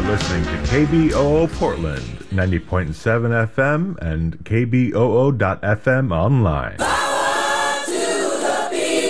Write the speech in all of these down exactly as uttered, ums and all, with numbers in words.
listening to K B O O Portland, ninety point seven F M and K B O O dot F M online. Power to the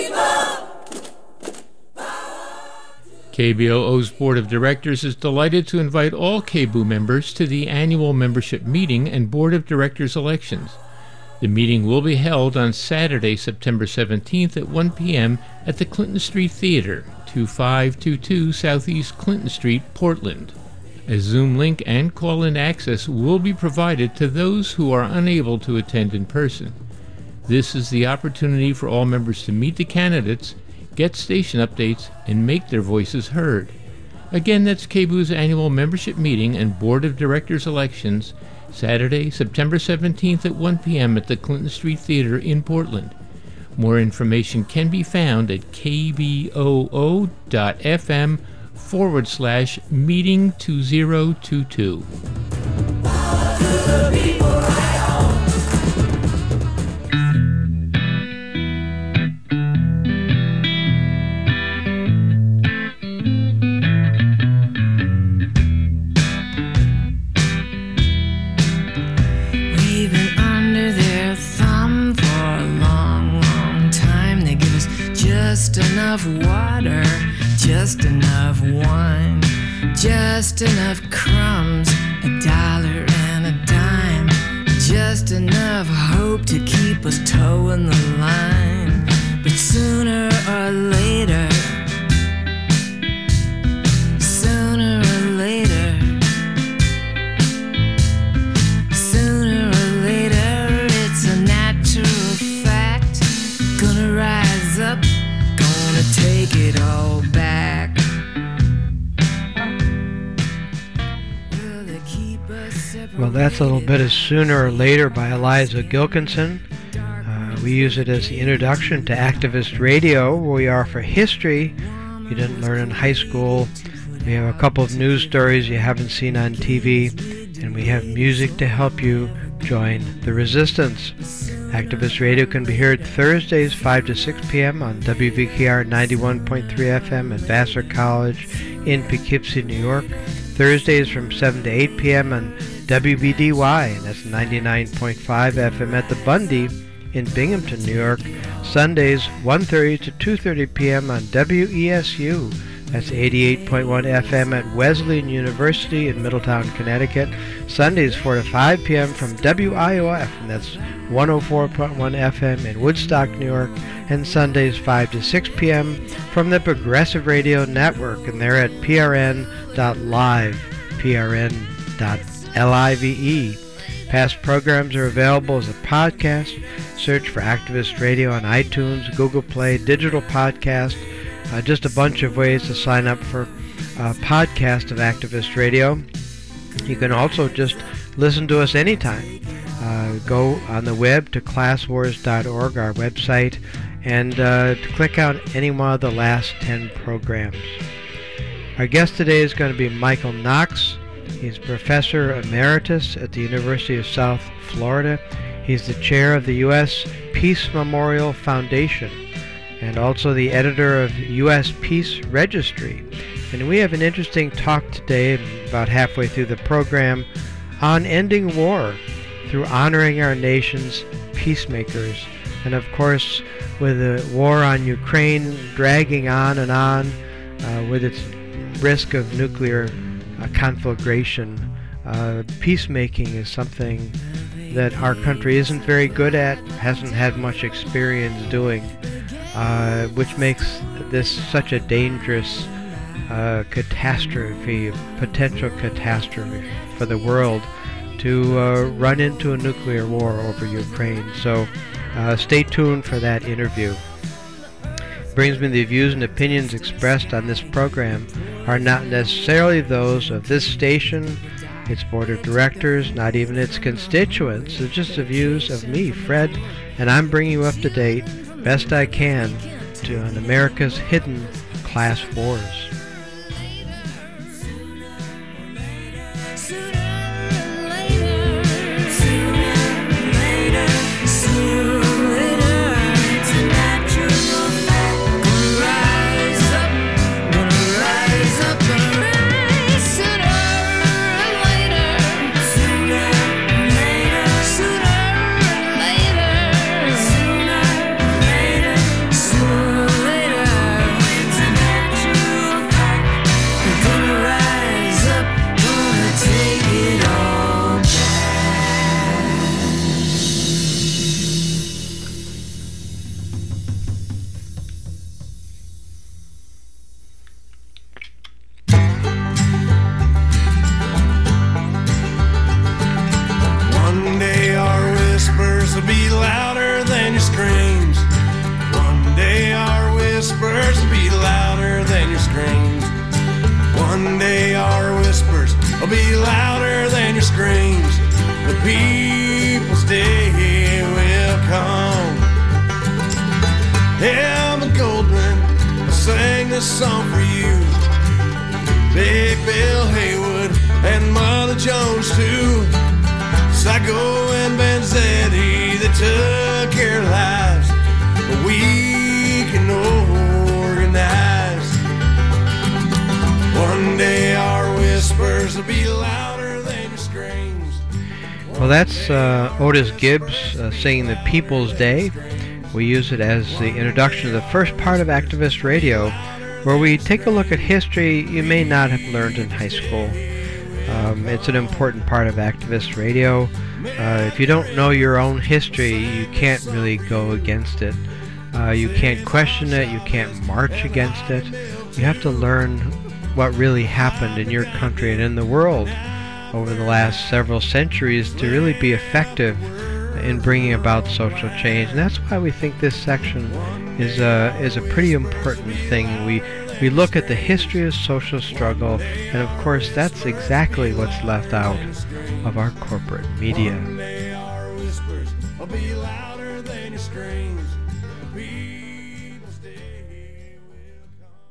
people. K B O O's Board of Directors is delighted to invite all K B O O members to the annual membership meeting and Board of Directors elections. The meeting will be held on Saturday, September seventeenth at one p.m. at the Clinton Street Theater, twenty-five twenty-two Southeast Clinton Street, Portland. A Zoom link and call-in access will be provided to those who are unable to attend in person. This is the opportunity for all members to meet the candidates, get station updates, and make their voices heard. Again, that's K B O O's annual membership meeting and Board of Directors elections, Saturday, September seventeenth at one p.m. at the Clinton Street Theater in Portland. More information can be found at kboo.fm forward slash meeting two zero two two. Power to the people, right on. We've been under their thumb for a long, long time. They give us just enough water, just enough wine, just enough crumbs, a dollar and a dime, just enough hope to keep us towing the line. But sooner or later, sooner or later, sooner or later, it's a natural fact. Gonna rise up, gonna take it all back. Will they keep us separated? Well, that's a little bit of Sooner or Later by Eliza Gilkinson. Uh, we use it as the introduction to Activist Radio, where we offer history you didn't learn in high school. We have a couple of news stories you haven't seen on T V, and we have music to help you join the resistance. Activist Radio can be heard Thursdays five to six p.m. on W V K R ninety-one point three F M at Vassar College in Poughkeepsie, New York. Thursdays from seven to eight p.m. on W B D Y, and that's ninety-nine point five F M at the Bundy in Binghamton, New York. Sundays one thirty to two thirty p.m. on W E S U. That's eighty-eight point one F M at Wesleyan University in Middletown, Connecticut. Sundays four to five p.m. from W I O F, and that's one oh four point one F M in Woodstock, New York. And Sundays five to six p.m. from the Progressive Radio Network, and they're at P R N dot live, P R N dot live. Past programs are available as a podcast. Search for Activist Radio on iTunes, Google Play, Digital Podcast. Uh, just a bunch of ways to sign up for a podcast of Activist Radio. You can also just listen to us anytime. Uh, go on the web to class wars dot org, our website, and uh, to click on any one of the last ten programs. Our guest today is going to be Michael Knox. He's Professor Emeritus at the University of South Florida. He's the chair of the U S Peace Memorial Foundation and also the editor of U S Peace Registry. And we have an interesting talk today, about halfway through the program, on ending war through honoring our nation's peacemakers. And of course, with the war on Ukraine dragging on and on, uh, with its risk of nuclear uh, conflagration, uh, peacemaking is something that our country isn't very good at, hasn't had much experience doing, uh, which makes this such a dangerous uh, catastrophe, potential catastrophe for the world to uh, run into a nuclear war over Ukraine. So uh, stay tuned for that interview. Brings me the views and opinions expressed on this program are not necessarily those of this station, its board of directors, not even its constituents. It's just the views of me, Fred, and I'm bringing you up to date, best I can, to on America's hidden class wars. Rise up, gonna rise up, gonna rise sooner will be louder than your screams. The People's Day will come. Emma Goldman, I sang this song for you. Big Bill Haywood and Mother Jones too. Psycho and Vanzetti, they took their lives, but we can organize. One day our whispers will be louder than your screams. Well, that's uh, Otis Gibbs uh, singing the People's Day. We use it as the introduction to the first part of Activist Radio, where we take a look at history you may not have learned in high school. Um, it's an important part of Activist Radio. Uh, if you don't know your own history, you can't really go against it. Uh, you can't question it. You can't march against it. You have to learn what really happened in your country and in the world over the last several centuries to really be effective in bringing about social change. And that's why we think this section is a, is a pretty important thing. We We look at the history of social struggle, and of course that's exactly what's left out of our corporate media. One day our whispers will be louder than your screams. The People's Day will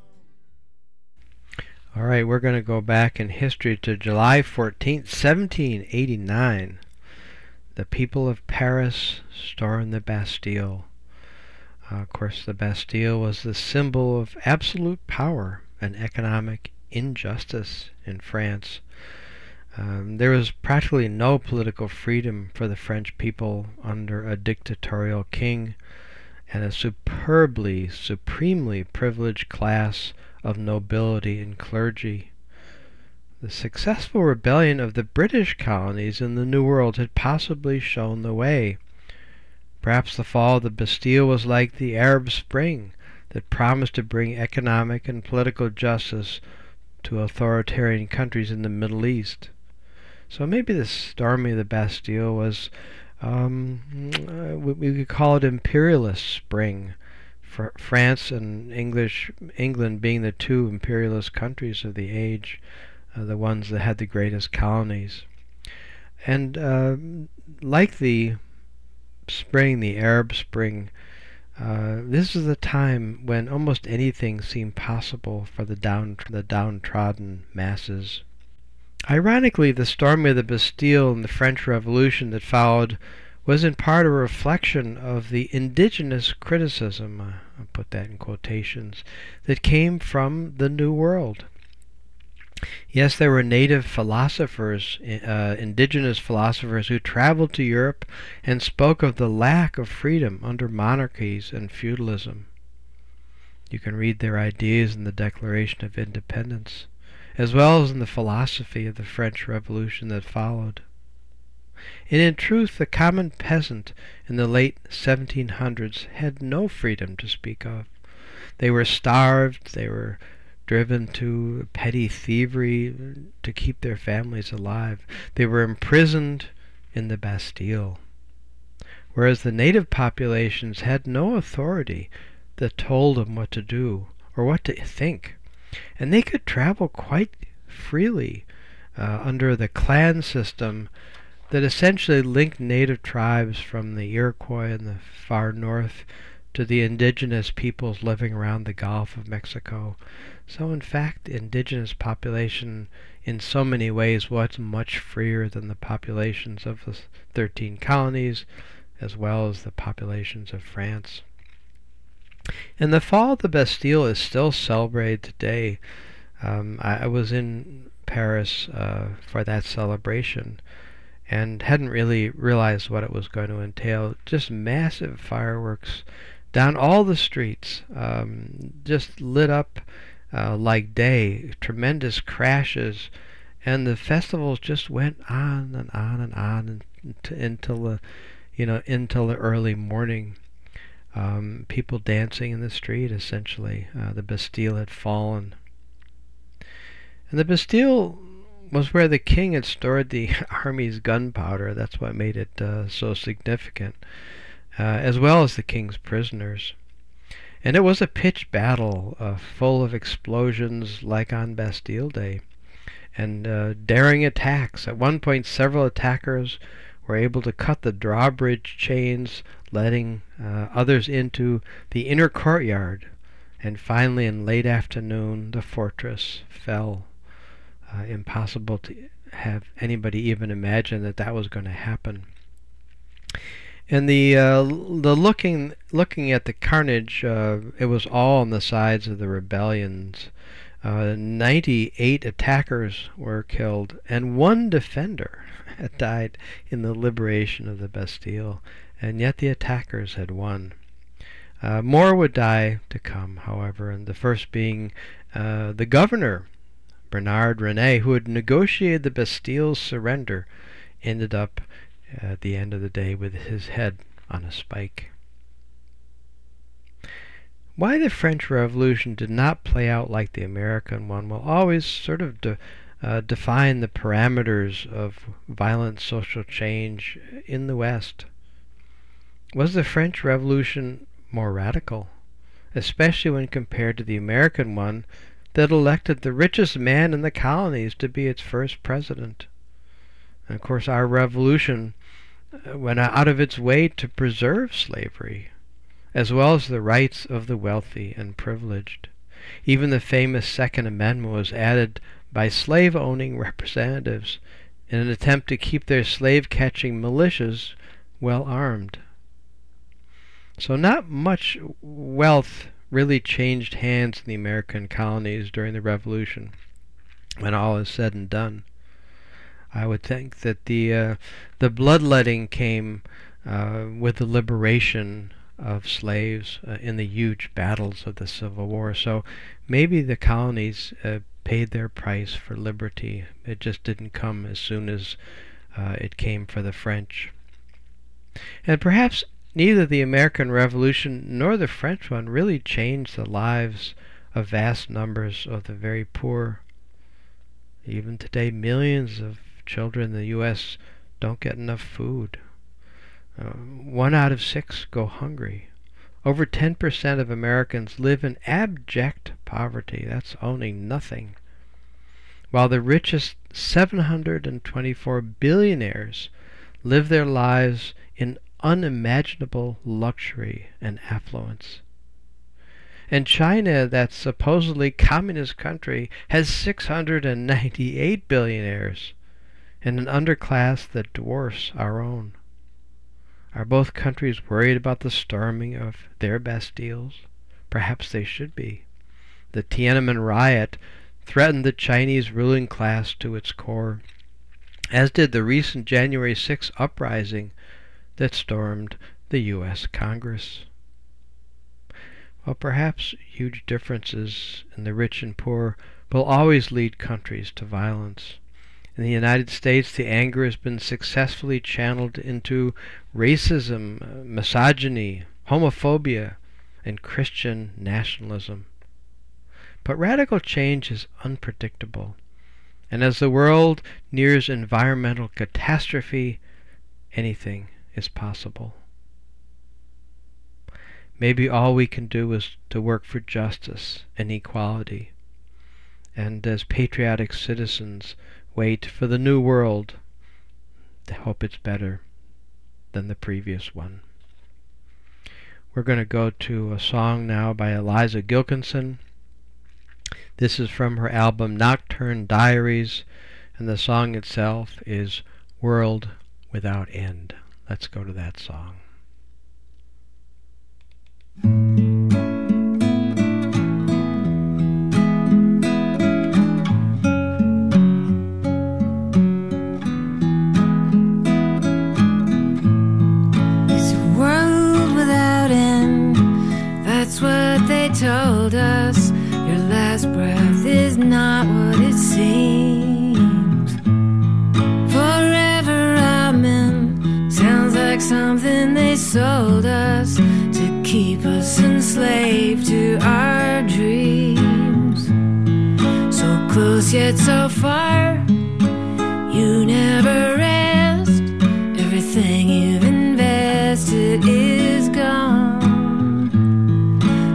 come. All right, we're going to go back in history to July fourteenth, seventeen eighty-nine. The people of Paris stormed the Bastille. Uh, of course, the Bastille was the symbol of absolute power and economic injustice in France. Um, there was practically no political freedom for the French people under a dictatorial king and a superbly, supremely privileged class of nobility and clergy. The successful rebellion of the British colonies in the New World had possibly shown the way. Perhaps the fall of the Bastille was like the Arab Spring that promised to bring economic and political justice to authoritarian countries in the Middle East. So maybe the storming of the Bastille was, um, uh, we could call it imperialist spring. For France and English England being the two imperialist countries of the age, uh, the ones that had the greatest colonies. And uh, like the spring, the Arab Spring, uh, this is the time when almost anything seemed possible for the down the downtrodden masses. Ironically, the storming of the Bastille and the French Revolution that followed was in part a reflection of the indigenous criticism, uh, I'll put that in quotations, that came from the New World. Yes, there were native philosophers, uh, indigenous philosophers, who traveled to Europe and spoke of the lack of freedom under monarchies and feudalism. You can read their ideas in the Declaration of Independence, as well as in the philosophy of the French Revolution that followed. And in truth, the common peasant in the late seventeen hundreds had no freedom to speak of. They were starved, they were driven to petty thievery to keep their families alive. They were imprisoned in the Bastille. Whereas the native populations had no authority that told them what to do or what to think. And they could travel quite freely uh, under the clan system that essentially linked native tribes from the Iroquois in the far north to the indigenous peoples living around the Gulf of Mexico. So in fact, the indigenous population in so many ways was much freer than the populations of the thirteen colonies, as well as the populations of France. And the fall of the Bastille is still celebrated today. Um, I, I was in Paris uh, for that celebration and hadn't really realized what it was going to entail. Just massive fireworks down all the streets, um, just lit up uh, like day, tremendous crashes, and the festivals just went on and on and on until the, you know, until the early morning. Um, people dancing in the street, essentially. Uh, the Bastille had fallen. And the Bastille was where the king had stored the army's gunpowder. That's what made it uh, so significant, uh, as well as the king's prisoners. And it was a pitched battle uh, full of explosions like on Bastille Day. and uh, daring attacks. At one point, several attackers were able to cut the drawbridge chains, letting uh, others into the inner courtyard. And finally, in late afternoon, the fortress fell. Uh, impossible to have anybody even imagine that that was going to happen. And the uh, the looking looking at the carnage, uh, it was all on the sides of the rebellions. Uh, ninety-eight attackers were killed, and one defender had died in the liberation of the Bastille, and yet the attackers had won. Uh, more would die to come, however, and the first being uh, the governor, Bernard René, who had negotiated the Bastille's surrender, ended up at the end of the day with his head on a spike. Why the French Revolution did not play out like the American one will always sort of de- uh, define the parameters of violent social change in the West. Was the French Revolution more radical, especially when compared to the American one that elected the richest man in the colonies to be its first president? And of course, our revolution went out of its way to preserve slavery, as well as the rights of the wealthy and privileged. Even the famous Second Amendment was added by slave-owning representatives in an attempt to keep their slave-catching militias well armed. So not much wealth really changed hands in the American colonies during the Revolution, when all is said and done. I would think that the uh, the bloodletting came uh, with the liberation of slaves uh, in the huge battles of the Civil War. So maybe the colonies uh, paid their price for liberty. It just didn't come as soon as uh, it came for the French. And perhaps neither the American Revolution nor the French one really changed the lives of vast numbers of the very poor. Even today, millions of children in the U S don't get enough food. Uh, one out of six go hungry. Over ten percent of Americans live in abject poverty. That's owning nothing. While the richest seven hundred twenty-four billionaires live their lives in unimaginable luxury and affluence. And China, that supposedly communist country, has six hundred ninety-eight billionaires and an underclass that dwarfs our own. Are both countries worried about the storming of their Bastilles? Perhaps they should be. The Tiananmen riot threatened the Chinese ruling class to its core, as did the recent January sixth uprising that stormed the U S Congress. Well, perhaps huge differences in the rich and poor will always lead countries to violence. In the United States, the anger has been successfully channeled into racism, misogyny, homophobia, and Christian nationalism. But radical change is unpredictable, and as the world nears environmental catastrophe, anything is possible. Maybe all we can do is to work for justice and equality, and as patriotic citizens, wait for the new world to hope it's better than the previous one. We're going to go to a song now by Eliza Gilkinson. This is from her album Nocturne Diaries, and the song itself is World Without End. Let's go to that song. Told us your last breath is not what it seems. Forever amen sounds like something they sold us to keep us enslaved to our dreams. So close yet so far, you never rest. Everything you've invested is gone.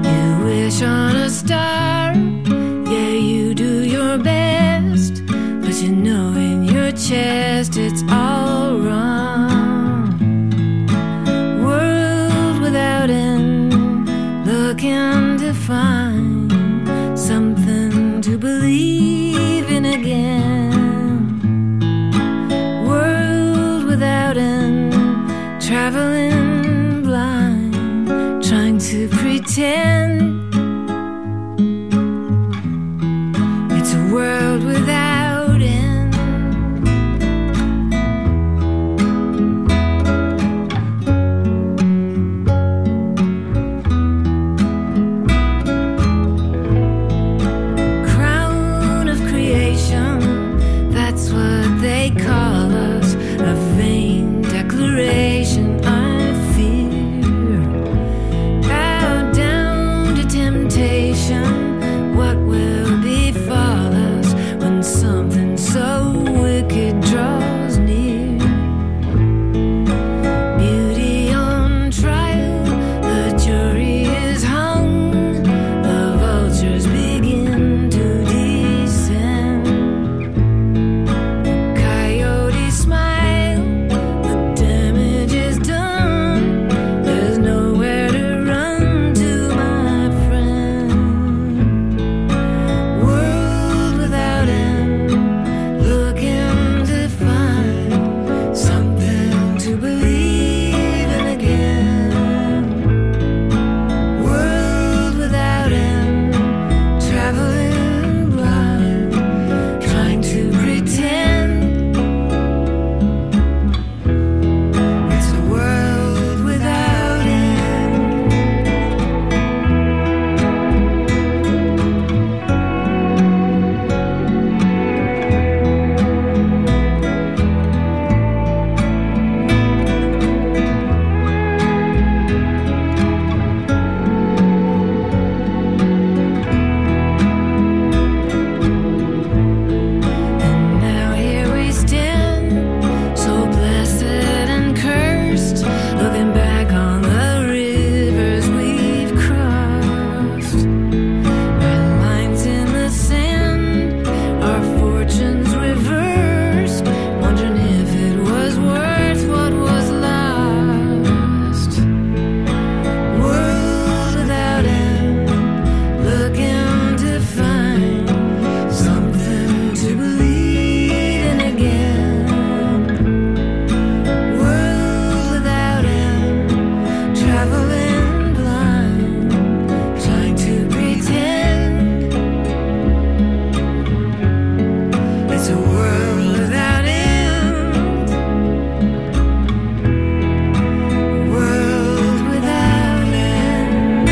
On a star, yeah, you do your best, but chest, it's all wrong. World without end, looking to find something to believe in again. World without end, traveling blind, trying to pretend. It's a world without end. Crown of creation, that's what they call us. A vain declaration, I fear. Bow down to temptation, what will befall us when something so wicked draws near? Beauty on trial, the jury is hung, the vultures begin to descend. The coyotes smile, the damage is done, there's nowhere to run to, my friend. World without end, looking to find something to believe in again. World without end, traveling blind, trying to pretend. It's a world without end. And now here we stand, so blessed and cursed, looking back on the rivers we've crossed. Red lines in the sand, our fortunes reversed, wondering if it was worth what was lost. World without end, looking to find something to believe in again. World without end, traveling blind, trying to pretend. It's a world without end. World without end.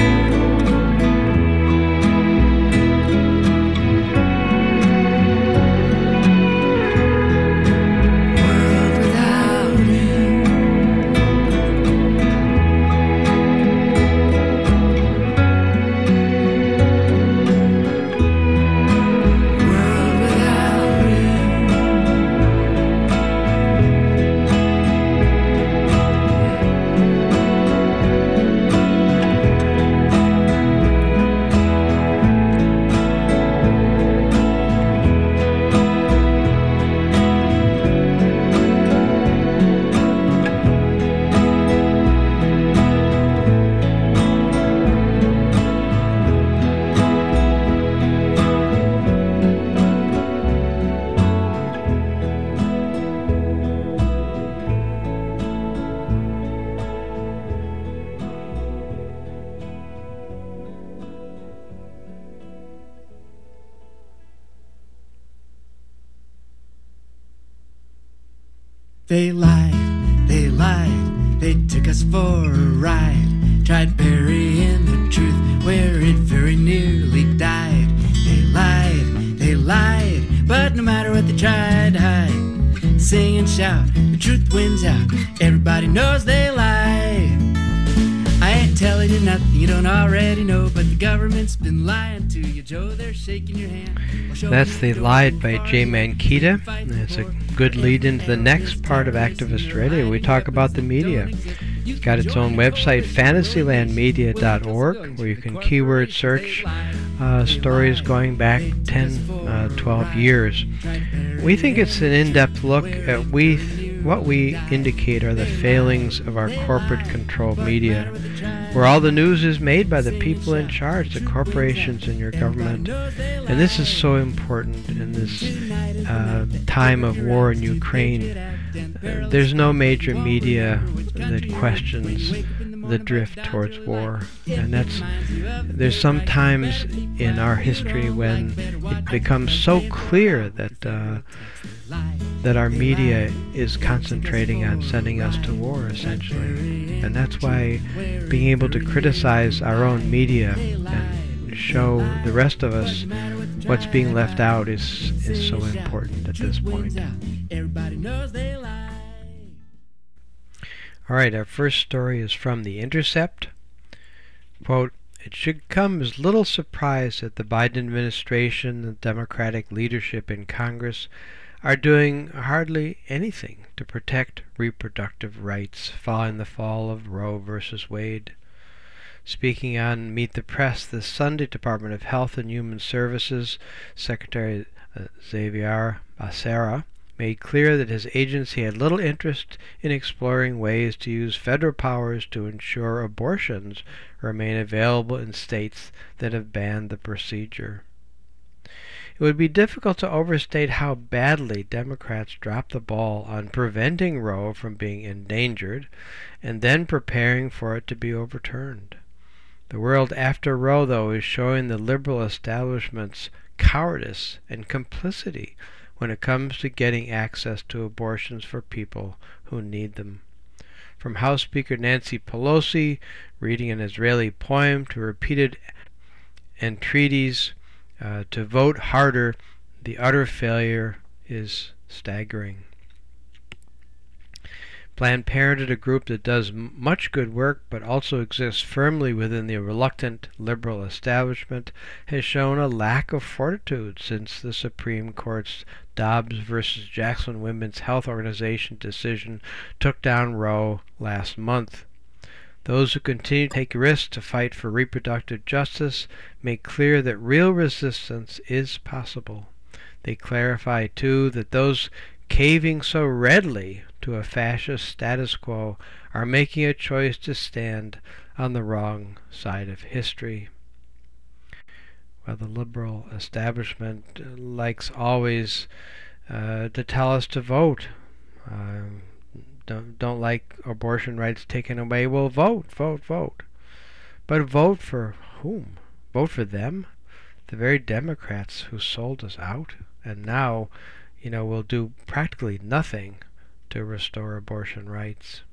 World without end. World without end. They lied, they lied, they took us for a ride. Tried burying the truth where it very nearly died. They lied, they lied, but no matter what they tried to hide, sing and shout, the truth wins out. Everybody knows they lie. I ain't telling you nothing you don't already know, but the government's been lying to you, Joe. They're shaking your hand. That's They Lied by Jay Mankiewicz. It's a good lead into the next part of Activist Radio. We talk about the media. It's got its own website, fantasyland media dot org, where you can keyword search uh, stories going back ten, uh, twelve years. We think it's an in-depth look at we what we indicate are the failings of our corporate-controlled media, where all the news is made by the people in charge, the corporations and your government. And this is so important in this uh, time of war in Ukraine. Uh, there's no major media that questions the drift towards war. And that's, there's some times in our history when it becomes so clear that uh, that our media is concentrating on sending us to war, essentially. And that's why being able to criticize our own media and show the rest of us what's being left out is, is so important at this point. All right, our first story is from The Intercept. Quote, "It should come as little surprise that the Biden administration and Democratic leadership in Congress are doing hardly anything to protect reproductive rights following the fall of Roe versus Wade." Speaking on Meet the Press this Sunday, Department of Health and Human Services Secretary uh, Xavier Becerra made clear that his agency had little interest in exploring ways to use federal powers to ensure abortions remain available in states that have banned the procedure. It would be difficult to overstate how badly Democrats dropped the ball on preventing Roe from being endangered and then preparing for it to be overturned. The world after Roe, though, is showing the liberal establishment's cowardice and complicity when it comes to getting access to abortions for people who need them. From House Speaker Nancy Pelosi reading an Israeli poem to repeated entreaties Uh, to vote harder, the utter failure is staggering. Planned Parenthood, a group that does m- much good work but also exists firmly within the reluctant liberal establishment, has shown a lack of fortitude since the Supreme Court's Dobbs versus Jackson Women's Health Organization decision took down Roe last month. Those who continue to take risks to fight for reproductive justice make clear that real resistance is possible. They clarify, too, that those caving so readily to a fascist status quo are making a choice to stand on the wrong side of history. Well, the liberal establishment likes always uh, to tell us to vote. Uh, Don't, don't like abortion rights taken away. Well, vote, vote, vote. But vote for whom? Vote for them? The very Democrats who sold us out and now, you know, will do practically nothing to restore abortion rights.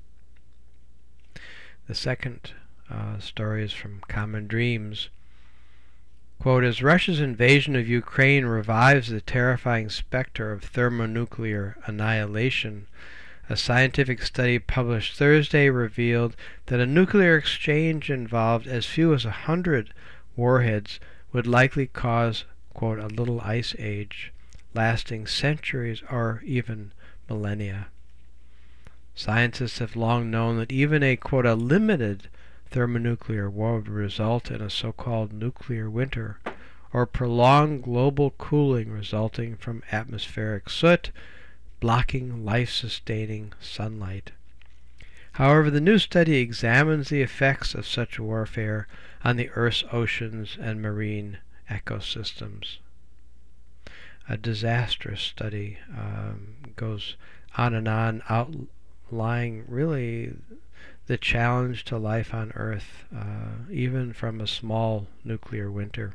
The second uh, story is from Common Dreams. Quote, "As Russia's invasion of Ukraine revives the terrifying specter of thermonuclear annihilation, a scientific study published Thursday revealed that a nuclear exchange involved as few as a hundred warheads would likely cause, quote, a little ice age, lasting centuries or even millennia. Scientists have long known that even a, quote, a limited thermonuclear war would result in a so-called nuclear winter, or prolonged global cooling resulting from atmospheric soot, blocking life-sustaining sunlight. However, the new study examines the effects of such warfare on the Earth's oceans and marine ecosystems. A disastrous study um, goes on and on, outlining really the challenge to life on Earth, uh, even from a small nuclear winter.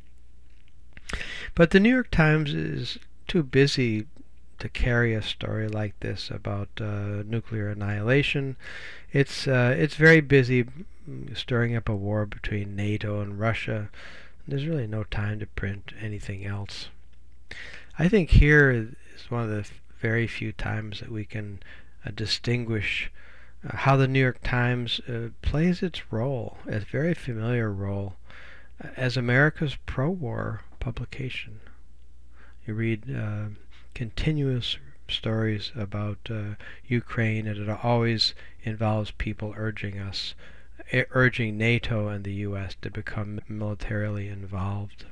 But the New York Times is too busy to carry a story like this about uh, nuclear annihilation. It's uh, it's very busy stirring up a war between NATO and Russia. There's really no time to print anything else. I think here is one of the very few times that we can uh, distinguish uh, how the New York Times uh, plays its role, a very familiar role, uh, as America's pro-war publication. You read uh, continuous stories about uh, Ukraine, and it always involves people urging us, urging NATO and the U S to become militarily involved.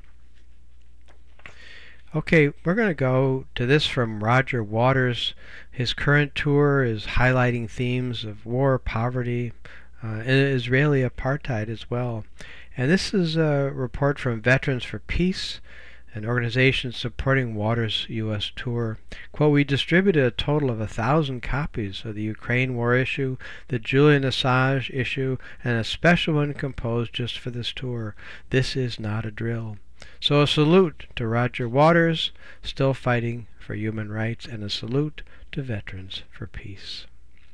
Okay, we're going to go to this from Roger Waters. His current tour is highlighting themes of war, poverty, uh, and Israeli apartheid as well. And this is a report from Veterans for Peace, an organization supporting Waters' U S tour. Quote, "We distributed a total of a thousand copies of the Ukraine war issue, the Julian Assange issue, and a special one composed just for this tour. This is not a drill." So a salute to Roger Waters, still fighting for human rights, and a salute to Veterans for Peace.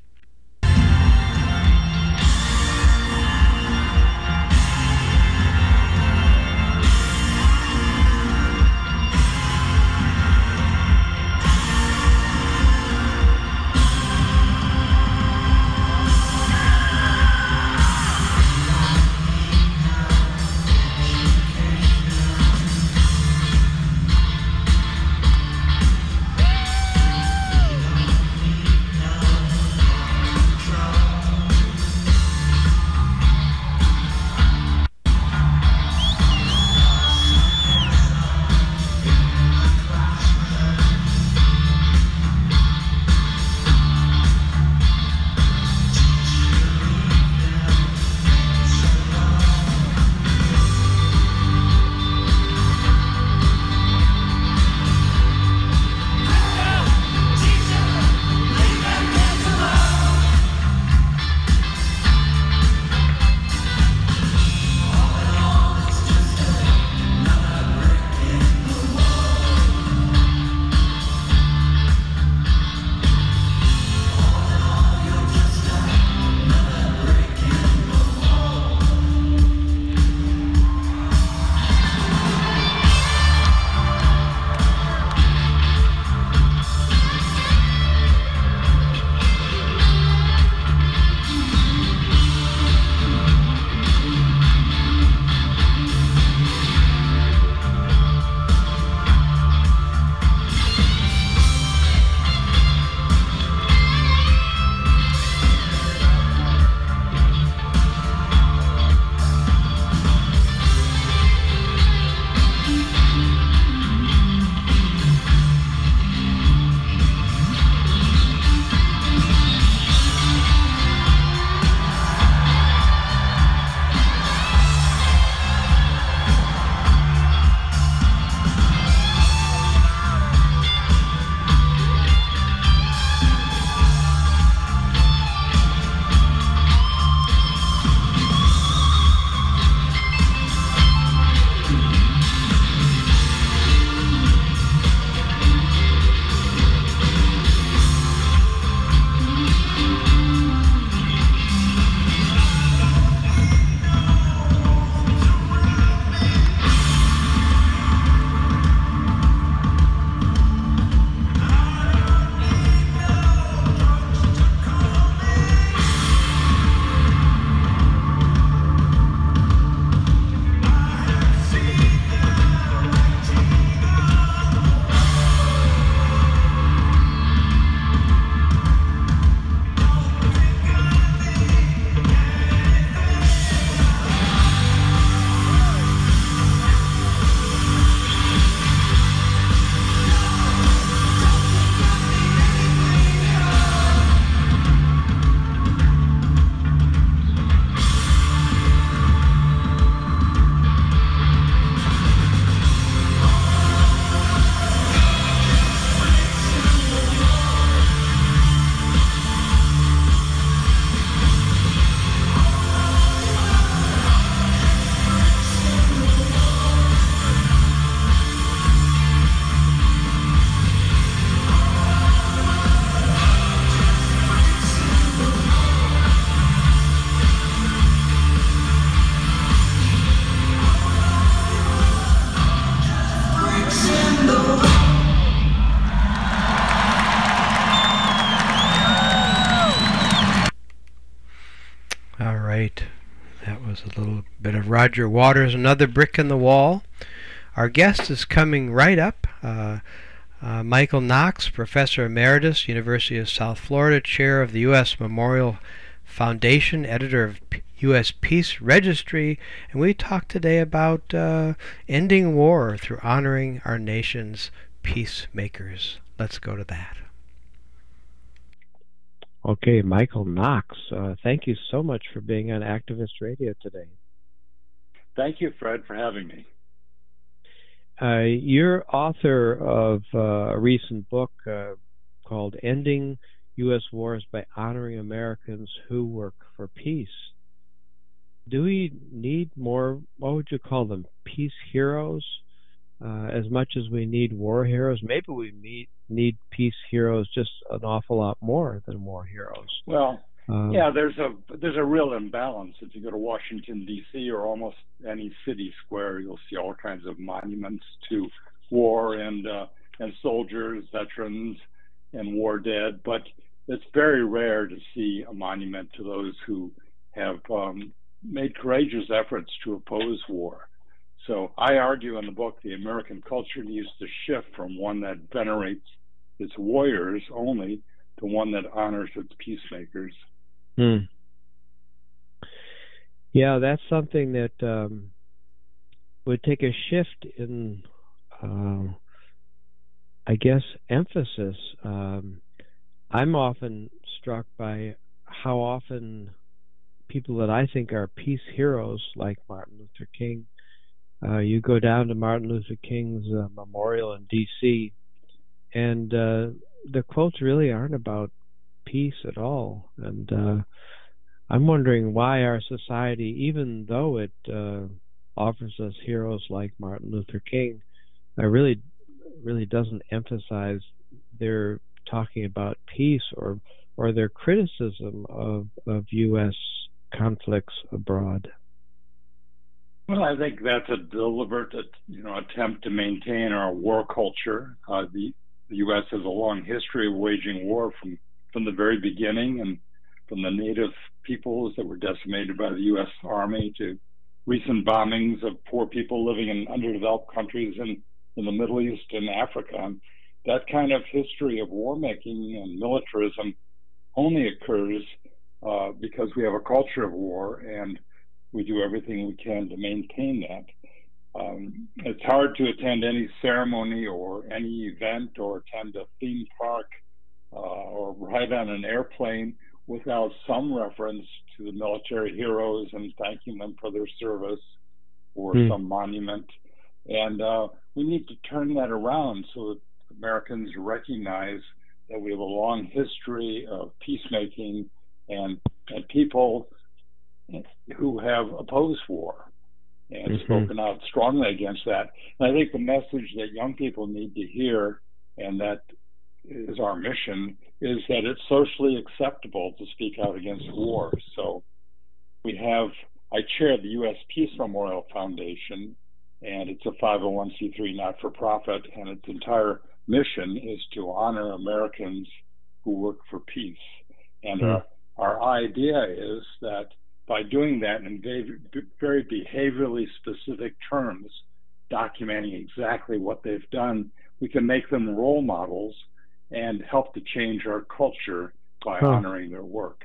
right. That was a little bit of Roger Waters, Another Brick in the Wall. Our guest is coming right up. Uh, Uh, Michael Knox, Professor Emeritus, University of South Florida, Chair of the U S Memorial Foundation, Editor of P- U S Peace Registry, and we talked today about uh, ending war through honoring our nation's peacemakers. Let's go to that. Okay, Michael Knox, uh, thank you so much for being on Activist Radio today. Thank you, Fred, for having me. Uh, you're author of uh, a recent book uh, called Ending U S Wars by Honoring Americans Who Work for Peace. Do we need more, what would you call them, peace heroes, uh, as much as we need war heroes? Maybe we need, need peace heroes just an awful lot more than war heroes. Well, Um, yeah, there's a there's a real imbalance. If you go to Washington, D C or almost any city square, you'll see all kinds of monuments to war and uh, and soldiers, veterans, and war dead. But it's very rare to see a monument to those who have um, made courageous efforts to oppose war. So I argue in the book the American culture needs to shift from one that venerates its warriors only to one that honors its peacemakers. Hmm. Yeah, that's something that um, would take a shift in, uh, I guess, emphasis. Um, I'm often struck by how often people that I think are peace heroes, like Martin Luther King, uh, you go down to Martin Luther King's uh, memorial in D C, and uh, the quotes really aren't about peace at all. And uh, I'm wondering why our society, even though it uh, offers us heroes like Martin Luther King, uh, really, really doesn't emphasize their talking about peace or or their criticism of of U S conflicts abroad. Well, I think that's a deliberate, you know, attempt to maintain our war culture. Uh, the, the U S has a long history of waging war from from the very beginning, and from the native peoples that were decimated by the U S Army to recent bombings of poor people living in underdeveloped countries in, in the Middle East and Africa. And that kind of history of war making and militarism only occurs uh, because we have a culture of war, and we do everything we can to maintain that. Um, it's hard to attend any ceremony or any event or attend a theme park Uh, or ride on an airplane without some reference to the military heroes and thanking them for their service or mm. some monument. And uh, we need to turn that around so that Americans recognize that we have a long history of peacemaking and, and people who have opposed war and mm-hmm. spoken out strongly against that. And I think the message that young people need to hear, and that is our mission, is that it's socially acceptable to speak out against war. So we have, I chair the U S Peace Memorial Foundation, and it's a five oh one c three not-for-profit, and its entire mission is to honor Americans who work for peace. And mm. our, our idea is that by doing that in very behaviorally specific terms, documenting exactly what they've done, we can make them role models and help to change our culture by huh. honoring their work.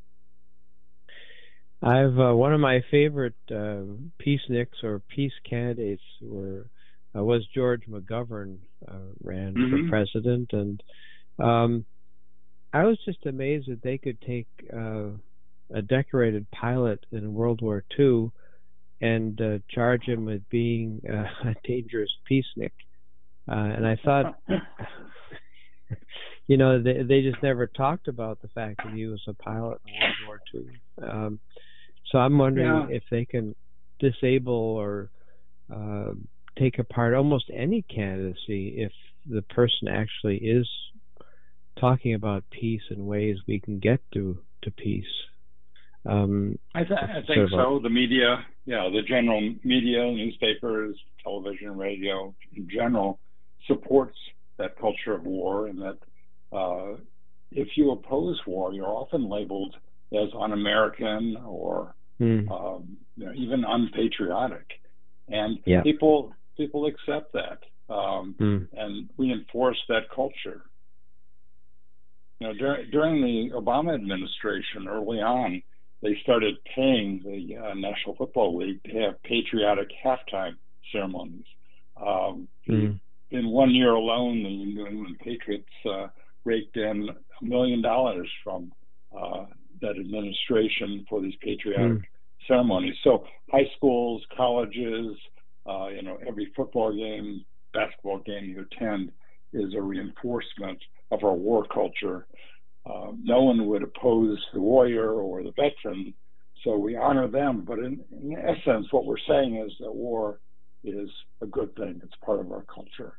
I've uh, one of my favorite uh, peaceniks or peace candidates were uh, was George McGovern, uh, ran mm-hmm. for president, and um, I was just amazed that they could take uh, a decorated pilot in World War Two and uh, charge him with being uh, a dangerous peacenik, uh, and I thought. You know, they, they just never talked about the fact that he was a pilot in World War Two. Um, so I'm wondering yeah. if they can disable or uh, take apart almost any candidacy if the person actually is talking about peace in ways we can get to, to peace. Um, I, th- I think so. A- the media, yeah, the general media, newspapers, television, radio in general supports that culture of war, and that uh, if you oppose war, you're often labeled as un-American or mm. um, you know, even unpatriotic, and yeah. people people accept that. um, mm. and we enforce that culture. You know, dur- during the Obama administration, early on, they started paying the uh, National Football League to have patriotic halftime ceremonies. Um, mm. In one year alone, the New England Patriots uh, raked in a million dollars from uh, that administration for these patriotic mm. ceremonies. So high schools, colleges, uh, you know, every football game, basketball game you attend is a reinforcement of our war culture. Uh, no one would oppose the warrior or the veteran, so we honor them. But in, in essence, what we're saying is that war is a good thing. It's part of our culture.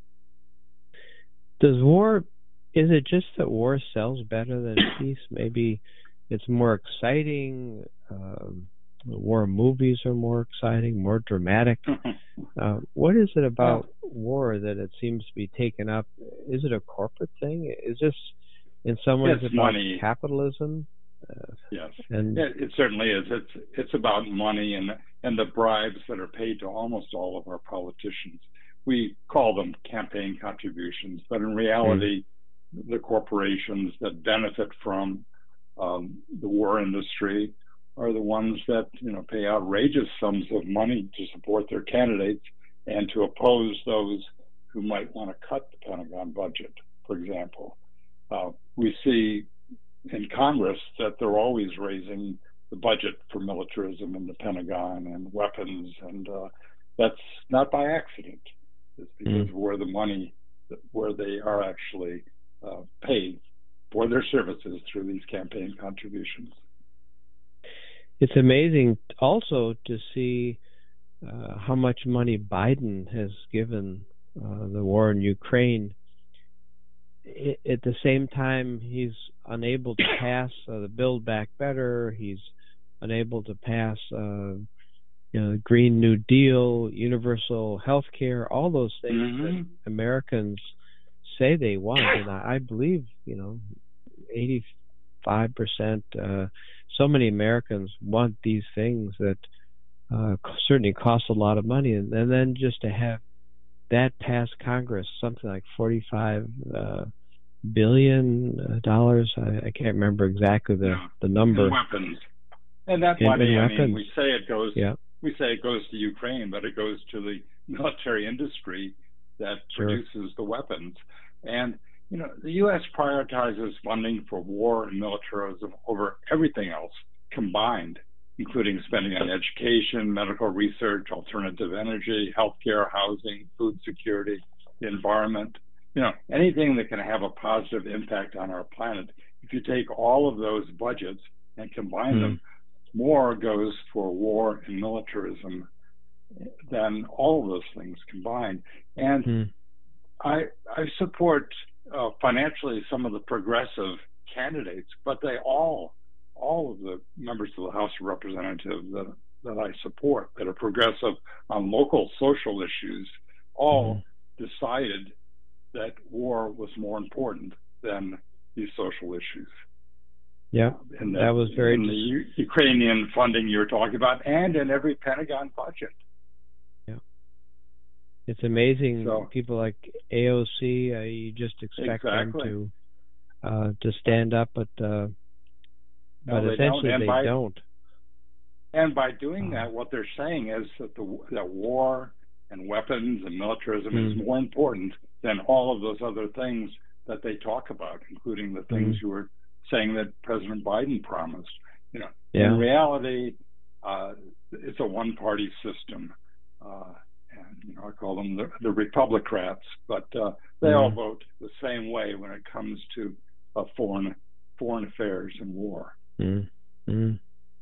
Does war, is it just that war sells better than peace? Maybe it's more exciting. Um, war movies are more exciting, more dramatic. Uh, what is it about yeah. war that it seems to be taken up? Is it a corporate thing? Is this in some ways it's about money. Capitalism? Uh, yes, and it, it certainly is. It's it's about money and and the bribes that are paid to almost all of our politicians. We call them campaign contributions, but in reality, mm. the corporations that benefit from um, the war industry are the ones that, you know, pay outrageous sums of money to support their candidates and to oppose those who might want to cut the Pentagon budget, for example. Uh, we see in Congress that they're always raising the budget for militarism in the Pentagon and weapons, and uh, that's not by accident. It's because mm. where the money, where they are actually uh, paid for their services through these campaign contributions. It's amazing also to see uh, how much money Biden has given uh, the war in Ukraine. I, at the same time, he's unable to pass uh, the Build Back Better. He's unable to pass uh, you know, Green New Deal, universal health care, all those things mm-hmm. that Americans say they want. And I, I believe, you know, eighty-five percent, uh, so many Americans want these things that uh, certainly cost a lot of money. And, and then just to have that pass Congress, something like forty-five uh, billion dollars, I, I can't remember exactly the, yeah. the number. And weapons. And that and, money, and I weapons. mean, we say it goes... Yeah. We say it goes to Ukraine, but it goes to the military industry that sure. produces the weapons. And, you know, the U S prioritizes funding for war and militarism over everything else combined, including spending on education, medical research, alternative energy, healthcare, housing, food security, the environment, you know, anything that can have a positive impact on our planet. If you take all of those budgets and combine mm. them, more goes for war and militarism than all of those things combined. And mm. I I support uh, financially some of the progressive candidates, but they all, all of the members of the House of Representatives that, that I support that are progressive on local social issues all mm. decided that war was more important than these social issues. Yeah, and that was very in the U- Ukrainian funding you're talking about, and in every Pentagon budget. Yeah, it's amazing. So, people like A O C, uh, you just expect exactly. them to uh, to stand up, but uh, but no, they essentially don't. they by, don't. And by doing uh, that, what they're saying is that the that war and weapons and militarism mm. is more important than all of those other things that they talk about, including the things mm. you were saying that President Biden promised. You know, yeah. in reality, uh, it's a one-party system, uh, and you know I call them the, the Republicrats, but uh, they mm. all vote the same way when it comes to uh, foreign foreign affairs and war. Mm. Mm.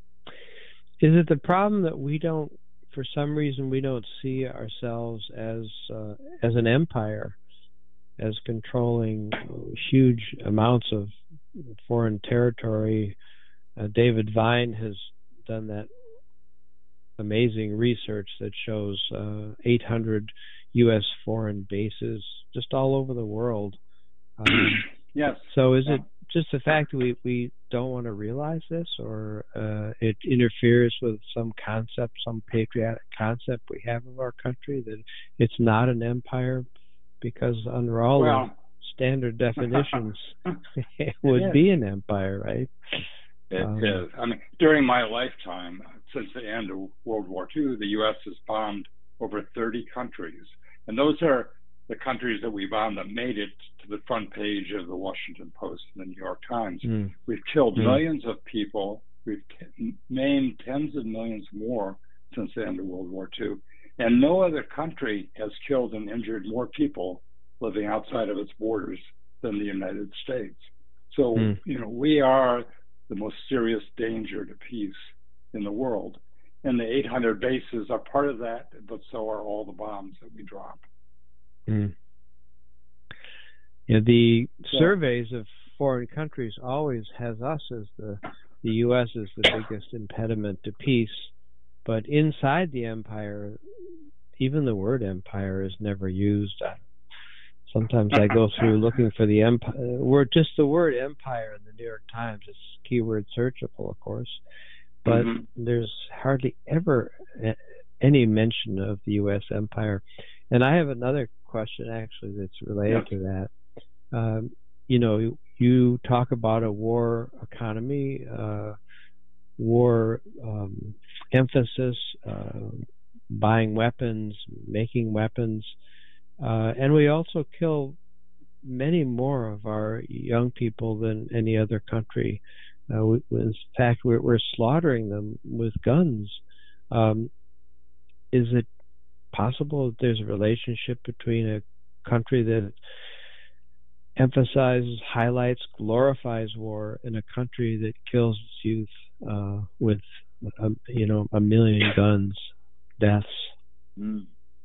Is it the problem that we don't, for some reason, we don't see ourselves as uh, as an empire, as controlling huge amounts of foreign territory? Uh, David Vine has done that amazing research that shows uh, eight hundred U S foreign bases just all over the world. Um, yes. So is yeah. it just the fact that we, we don't want to realize this, or uh, it interferes with some concept, some patriotic concept we have of our country, that it's not an empire, because under all well, the standard definitions, it would it be an empire, right? It um, is. I mean, during my lifetime, since the end of World War Two, the U S has bombed over thirty countries. And those are the countries that we bombed that made it to the front page of the Washington Post and the New York Times. Mm. We've killed Mm. millions of people. We've t- maimed tens of millions more since the end of World War Two. And no other country has killed and injured more people living outside of its borders than the United States. So, Mm. you know, we are the most serious danger to peace in the world. And the eight hundred bases are part of that, but so are all the bombs that we drop. Mm. Yeah, the So- surveys of foreign countries always has us as the the U S is the biggest impediment to peace, but inside the empire, even the word empire is never used. Uh, Sometimes I go through looking for the empire word, just the word empire in the New York Times. It's keyword searchable, of course, but Mhm. there's hardly ever a- any mention of the U S empire. And I have another question actually that's related Yes. to that. Um, you know, you talk about a war economy, uh, war um, emphasis, uh, buying weapons, making weapons. Uh, and we also kill many more of our young people than any other country. Uh, we, in fact, we're, we're slaughtering them with guns. Um, is it possible that there's a relationship between a country that emphasizes, highlights, glorifies war, and a country that kills its youth uh, with, um, you know, a million guns, deaths? Mm.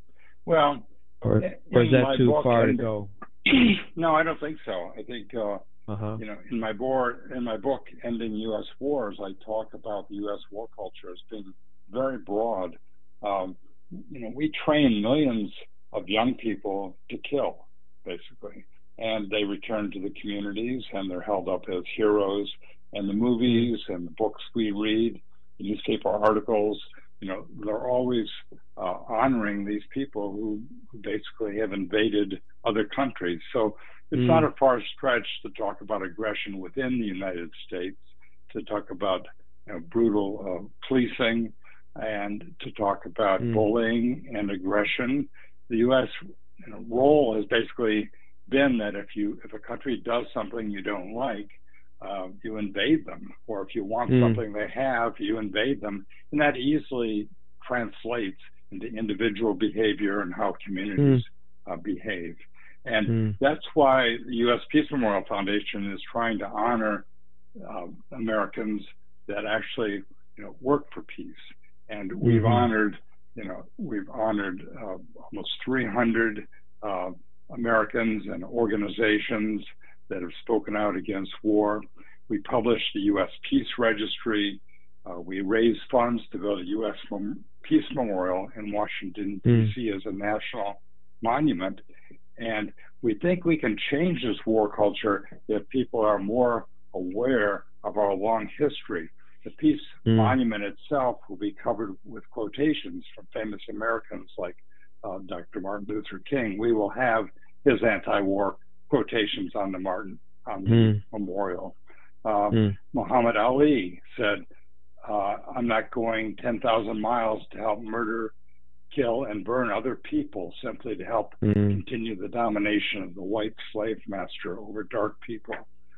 Well, Or, in or is that my too book, far to and- go? No, I don't think so. I think, uh, Uh-huh. you know, in my board, in my book, Ending U S Wars, I talk about the U S war culture as being very broad. Um, you know, we train millions of young people to kill, basically, and they return to the communities and they're held up as heroes. And the movies and the books we read, the newspaper articles, you know, they're always uh, honoring these people who, who basically have invaded other countries. So it's Mm. not a far stretch to talk about aggression within the United States, to talk about, you know, brutal uh, policing, and to talk about Mm. bullying and aggression. The U S you know, role has basically been that if you if a country does something you don't like, uh, you invade them, or if you want Mm. something they have, you invade them, and that easily translates into individual behavior and how communities mm. uh, behave. And mm. that's why the U S Peace Memorial Foundation is trying to honor uh, Americans that actually, you know, work for peace. And we've mm-hmm. honored, you know, we've honored uh, almost three hundred uh, Americans and organizations that have spoken out against war. We published the U S Peace Registry. Uh, we raised funds to build a U S Mem- Peace Memorial in Washington, mm. D C as a national monument. And we think we can change this war culture if people are more aware of our long history. The Peace mm. Monument itself will be covered with quotations from famous Americans like uh, Doctor Martin Luther King. We will have his anti-war quotations on the Martin on the mm. memorial. Uh, mm. Muhammad Ali said, uh, I'm not going ten thousand miles to help murder, kill, and burn other people simply to help mm. continue the domination of the white slave master over dark people.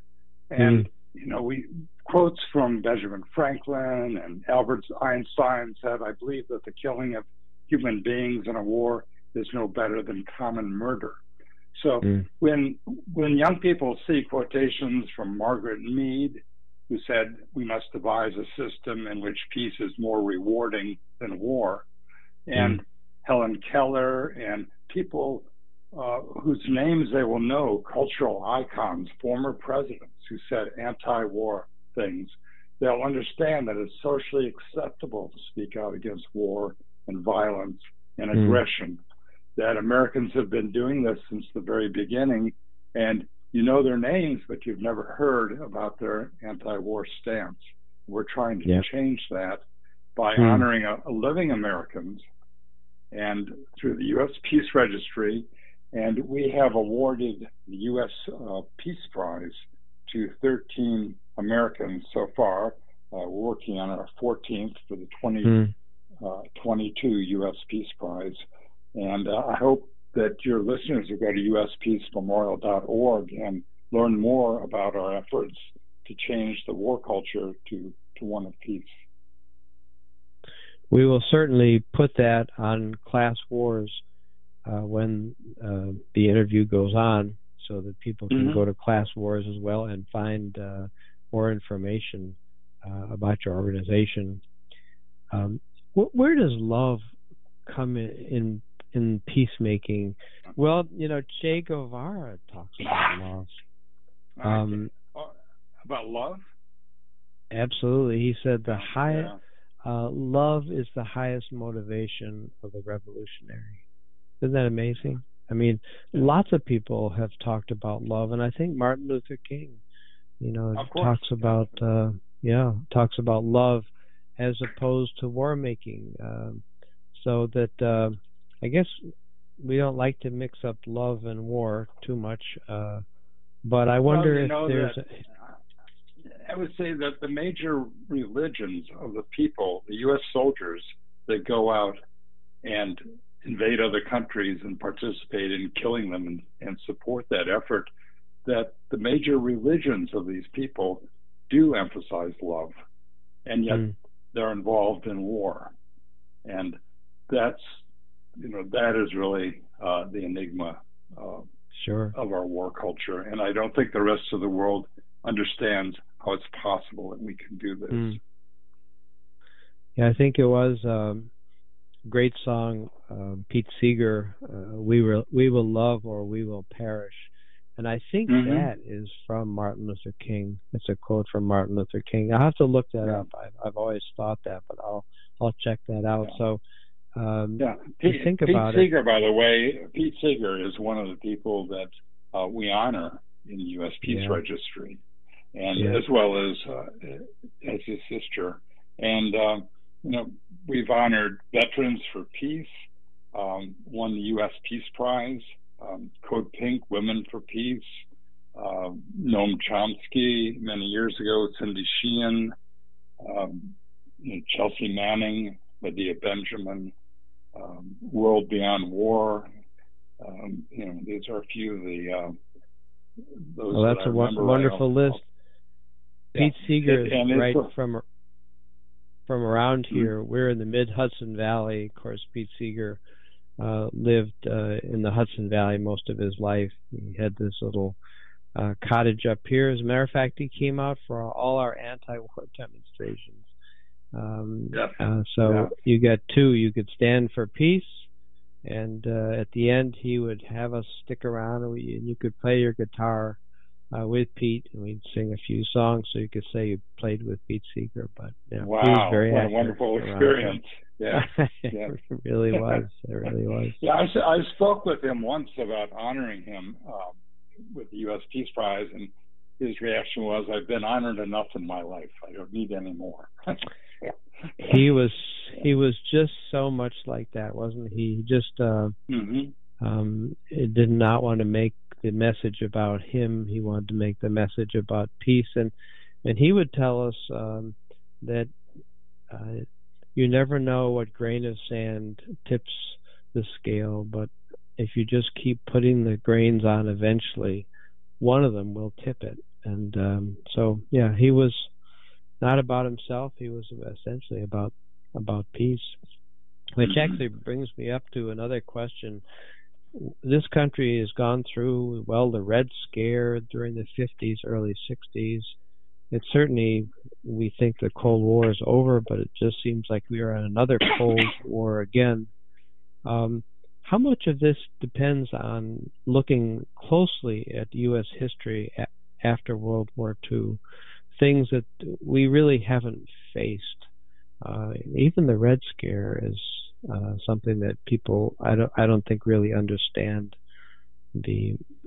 And, mm. you know, we quotes from Benjamin Franklin and Albert Einstein said, I believe that the killing of human beings in a war is no better than common murder. So mm. when when young people see quotations from Margaret Mead, who said we must devise a system in which peace is more rewarding than war, and mm. Helen Keller and people uh, whose names they will know, cultural icons, former presidents who said anti-war things, they'll understand that it's socially acceptable to speak out against war and violence and mm. aggression, that Americans have been doing this since the very beginning, and you know their names, but you've never heard about their anti-war stance. We're trying to Yeah. change that by Hmm. honoring a, a living Americans and through the U S Peace Registry. And we have awarded the U S uh, Peace Prize to thirteen Americans so far. Uh, we're working on our fourteenth for the twenty twenty-two U S Peace Prize. And uh, I hope that your listeners will go to U S peace memorial dot org and learn more about our efforts to change the war culture to, to one of peace. We will certainly put that on Class Wars uh, when uh, the interview goes on, so that people can Mhm. go to Class Wars as well and find uh, more information uh, about your organization. Um, wh- where does love come in, in in peacemaking? Well, you know, Che Guevara talks about love. Um, Uh, about love? absolutely, he said the high Yeah. uh, love is the highest motivation of the revolutionary. Isn't that amazing? I mean, lots of people have talked about love, and I think Martin Luther King, you know, Of course. talks about uh, yeah, talks about love as opposed to war making. Um, so that uh, I guess we don't like to mix up love and war too much. Uh, but I wonder Well, you if know there's that, I would say that the major religions of the people, the U S soldiers that go out and invade other countries and participate in killing them and, and support that effort, that the major religions of these people do emphasize love, and yet Mm. they're involved in war. And that's, you know, that is really uh, the enigma uh, sure. of our war culture. And I don't think the rest of the world understands how it's possible that we can do this. Mm. Yeah, I think it was um, a great song, um, Pete Seeger, uh, "We will We will love or we will perish," and I think Mhm. that is from Martin Luther King. It's a quote from Martin Luther King. I'll have to look that Yeah. up. I've, I've always thought that, but I'll I'll check that out. Yeah. So um, Yeah, to Pete, think Pete about it. Seeger, by the way, Pete Seeger is one of the people that uh, we honor in the U S Peace Yeah. Registry, and Yeah. as well as uh, as his sister. And uh, you know, we've honored Veterans for Peace, um, won the U S Peace Prize, um, Code Pink, Women for Peace, uh, Noam Chomsky many years ago, Cindy Sheehan, um, you know, Chelsea Manning, Medea Benjamin, um, World Beyond War. Um, you know, these are a few of the uh, those. Well, that's that I a wo- remember. wonderful I don't- list. Yeah. Pete Seeger is And it's right a- from from around Mhm. here. We're in the mid Hudson Valley. Of course, Pete Seeger uh, lived uh, in the Hudson Valley most of his life. He had this little uh, cottage up here. As a matter of fact, he came out for all our anti-war demonstrations. Um, Yes. uh, so Yeah. you got two. You could stand for peace, and uh, at the end, he would have us stick around, and, we, and you could play your guitar uh, with Pete, and we'd sing a few songs, so you could say you played with Pete Seeger. But yeah, Wow, he was very what a active wonderful around experience. Yeah. here. Yeah. It really was. It really was. Yeah, I, s- I spoke with him once about honoring him um, with the U S Peace Prize, and his reaction was, "I've been honored enough in my life. I don't need any more." He was he was just so much like that, wasn't he? He just uh, hmm um, did not want to make the message about him. He wanted to make the message about peace, and and he would tell us um, that uh, you never know what grain of sand tips the scale, but if you just keep putting the grains on, eventually one of them will tip it. And um, so, yeah, he was not about himself. He was essentially about about peace, which Mhm. actually brings me up to another question. This country has gone through, well, the Red Scare during the fifties, early sixties. It certainly, we think the Cold War is over, but it just seems like we are in another Cold War again. Um, how much of this depends on looking closely at U S history a- after World War Two, things that we really haven't faced? Uh, even the Red Scare is uh, something that people I don't I don't think really understand the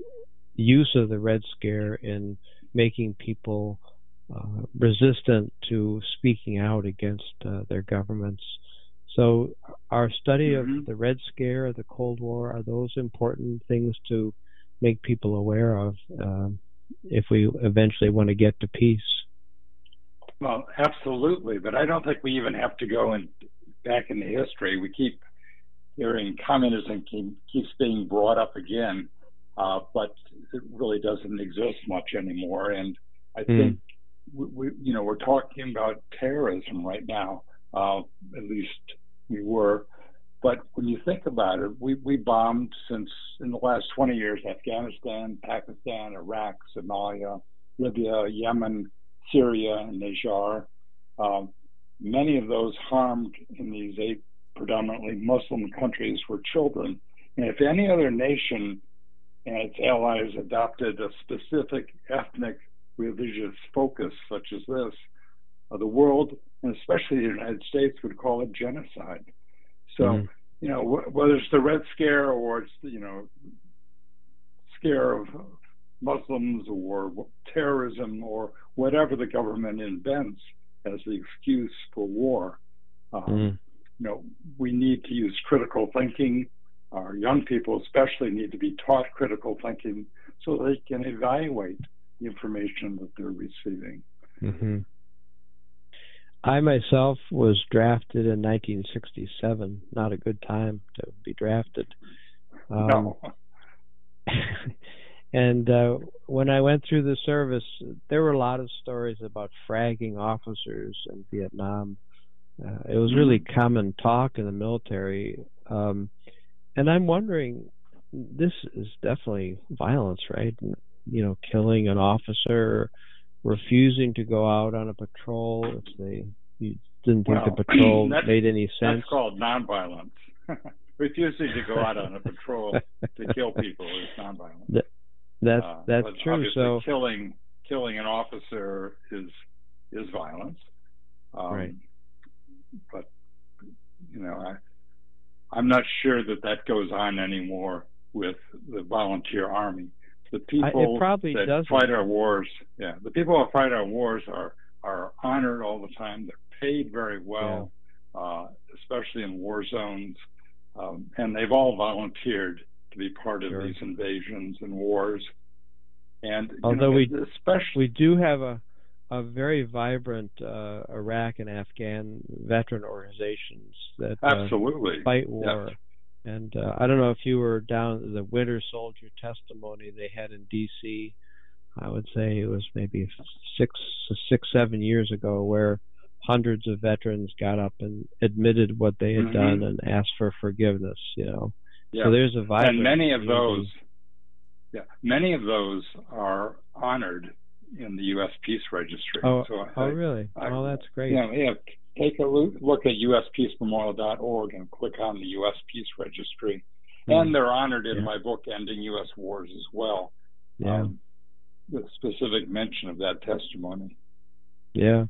use of the Red Scare in making people uh, resistant to speaking out against uh, their governments. So our study Mm-hmm. of the Red Scare, the Cold War, are those important things to make people aware of uh, if we eventually want to get to peace? Well, absolutely, but I don't think we even have to go in, back into history. We keep hearing communism keep, keeps being brought up again, uh, but it really doesn't exist much anymore. And I Mm. think we, we, you know, we're talking about terrorism right now. Uh, at least we were. But when you think about it, we, we bombed since in the last twenty years Afghanistan, Pakistan, Iraq, Somalia, Libya, Yemen, Syria, and Niger. Um, many of those harmed in these eight predominantly Muslim countries were children. And if any other nation and its allies adopted a specific ethnic religious focus such as this, uh, the world, and especially the United States, would call it genocide. So, Mhm. you know, wh- whether it's the Red Scare or it's, the, you know, scare of Muslims or terrorism or whatever the government invents as the excuse for war, um, Mm. you know, we need to use critical thinking. Our young people especially need to be taught critical thinking so they can evaluate the information that they're receiving. Mm-hmm. I myself was drafted in nineteen sixty-seven. Not a good time to be drafted. Um, no. And uh, when I went through the service, there were a lot of stories about fragging officers in Vietnam. Uh, it was really common talk in the military. Um, and I'm wondering, this is definitely violence, right? You know, killing an officer, refusing to go out on a patrol if they you didn't think Well, the patrol that's- made any sense. That's called nonviolence. Refusing to go out on a patrol to kill people is nonviolent. That, that's Uh, that's but true. obviously So killing killing an officer is is violence. Um, Right. But you know, I I'm not sure that that goes on anymore with the volunteer army. The people it probably that doesn't. fight our wars, yeah, the people that fight our wars are are honored all the time. They're paid very well, uh, especially in war zones, um, and they've all volunteered to be part of Sure. these invasions and wars. And you Although know, we especially we do have a a very vibrant uh, Iraq and Afghan veteran organizations that uh, absolutely fight Yes. war. And uh, I don't know if you were down at the Winter Soldier testimony they had in D C. I would say it was maybe six, six, seven years ago, where hundreds of veterans got up and admitted what they had Mhm. done and asked for forgiveness. You know, Yeah. so there's a vibrant and many of community. those, yeah, many of those are honored in the U S Peace Registry. Oh, so I, oh, really? I, oh, that's great. You know, yeah, take a look, look at U S peace memorial dot org and click on the U S Peace Registry. Mm. And they're honored in Yeah. my book, Ending U S Wars, as well. Yeah. Um, with specific mention of that testimony. Yeah.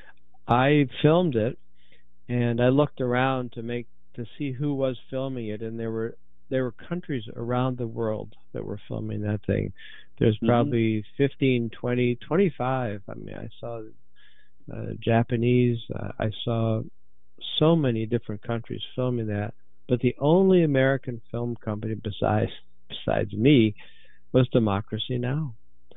I filmed it, and I looked around to make to see who was filming it, and there were there were countries around the world that were filming that thing. There's Mhm. probably fifteen, twenty, twenty-five. I mean, I saw uh, Japanese. Uh, I saw so many different countries filming that, but the only American film company besides besides me was Democracy Now!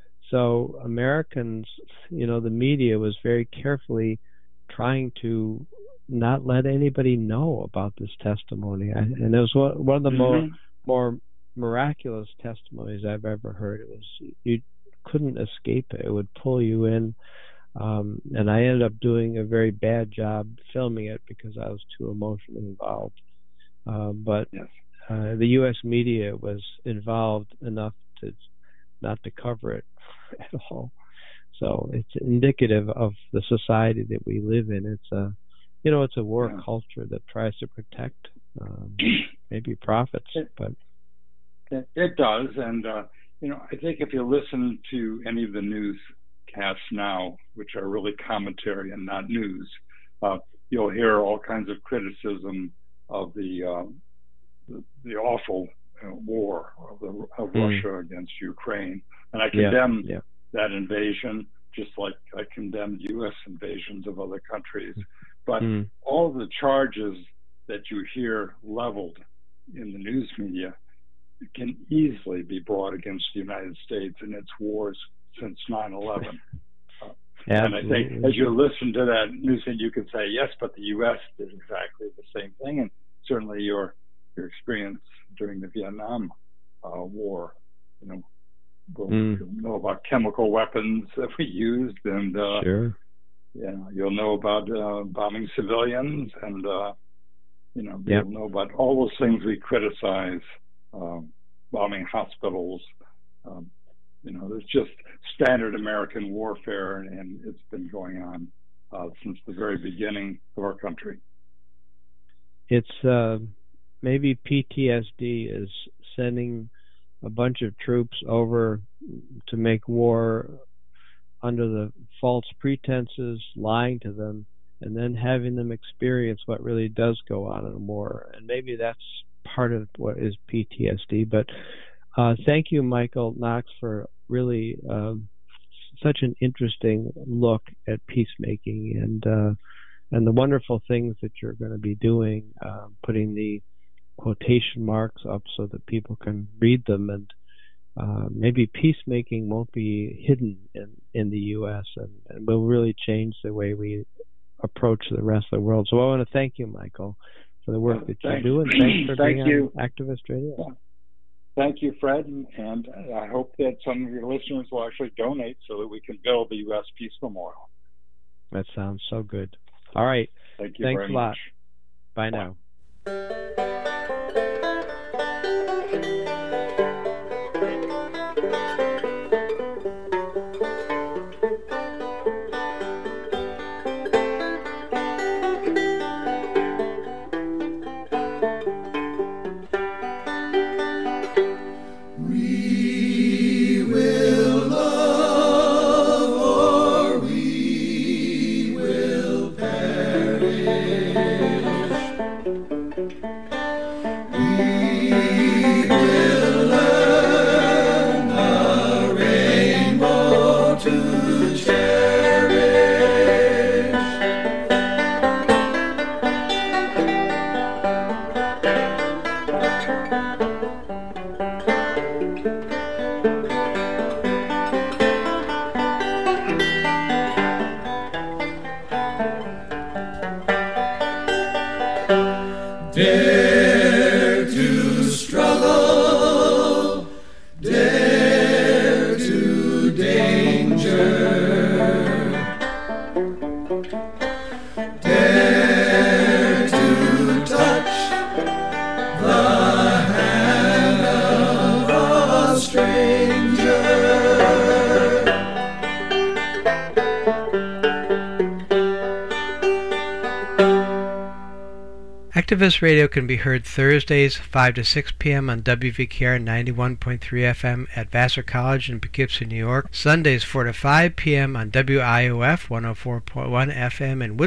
So Americans, you know, the media was very carefully trying to not let anybody know about this testimony. I, and it was one, one of the Mhm. more more miraculous testimonies I've ever heard. It was you couldn't escape it. It would pull you in. Um, and I ended up doing a very bad job filming it because I was too emotionally involved. Uh, but Yes. uh, the U S media was involved enough to not to cover it at all. So it's indicative of the society that we live in. It's a, you know, it's a war Yeah. culture that tries to protect um, maybe profits, but It, it does, and uh, you know, I think if you listen to any of the newscasts now, which are really commentary and not news, uh, you'll hear all kinds of criticism of the uh, the, the awful uh, war of, the, of Mm. Russia against Ukraine. And I Yeah, condemn yeah. that invasion, just like I condemned U S invasions of other countries. But Mm. all the charges that you hear leveled in the news media can easily be brought against the United States in its wars since nine eleven. Uh, and I think Absolutely. as you listen to that news, and you can say, yes, but the U S did exactly the same thing. And certainly your your experience during the Vietnam uh, War, you know, we'll Mm. know about chemical weapons that we used, and uh, Sure. you know, you'll know about uh, bombing civilians, and uh, you know, Yep. you'll know about all those things we criticize, um, bombing hospitals. Um, you know, there's just standard American warfare, and it's been going on uh, since the very beginning of our country. It's uh, maybe P T S D is sending a bunch of troops over to make war under the false pretenses, lying to them, and then having them experience what really does go on in a war. And maybe that's part of what is P T S D. But uh, thank you, Michael Knox, for really um, such an interesting look at peacemaking and uh, and the wonderful things that you're going to be doing, uh, putting the quotation marks up so that people can read them, and uh, maybe peacemaking won't be hidden in, in the U S and, and will really change the way we approach the rest of the world. So I want to thank you, Michael, for the work that you Thank- do, and thanks for thank being you. on Activist Radio. Thank you, Fred, and, and I hope that some of your listeners will actually donate so that we can build the U S Peace Memorial. That sounds so good. All right. Thank you Thanks very a lot. much. Bye now. We will love or we will perish. We will learn the rainbow to cherish. Dare to struggle, dare to danger, dare to touch the hand of a stranger. Activist Radio can be heard Thursdays five to six p.m. on W V K R ninety-one point three F M at Vassar College in Poughkeepsie, New York. Sundays four to five p.m. on W I O F one oh four point one F M in Woodstock,